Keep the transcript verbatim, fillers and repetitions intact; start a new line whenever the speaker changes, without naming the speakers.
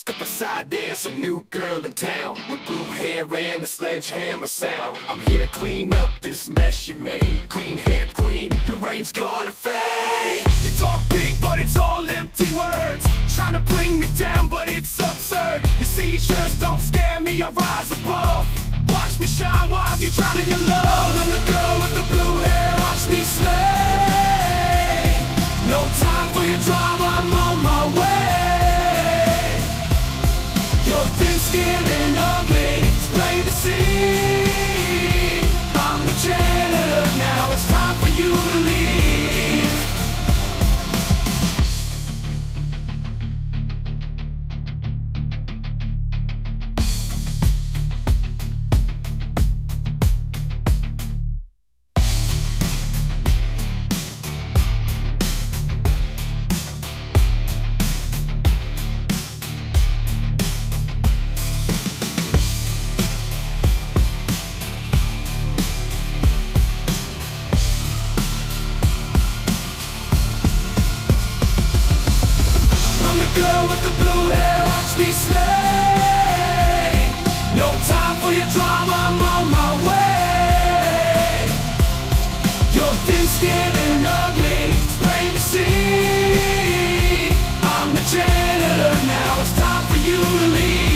Step aside, there's some new girl in town with blue hair and a sledgehammer sound. I'm here to clean up this mess you made. Clean hair queen, your reign's gonna fade. You talk big, but it's all empty words. Trying to bring me down, but it's absurd. You see, just don't scare me, I rise above. Watch me shine while you're drowning your love. I'm the girl with the blue hair, watch me slay. No time for your drama, I'm on my way. You're thin-skinned and ugly, it's plain to see. I'm the janitor, now it's time for you to leave. Girl with the blue hair, watch me slay. No time for your drama, I'm on my way. You're thin-skinned and ugly, it's plain to see. I'm the janitor, now it's time for you to leave.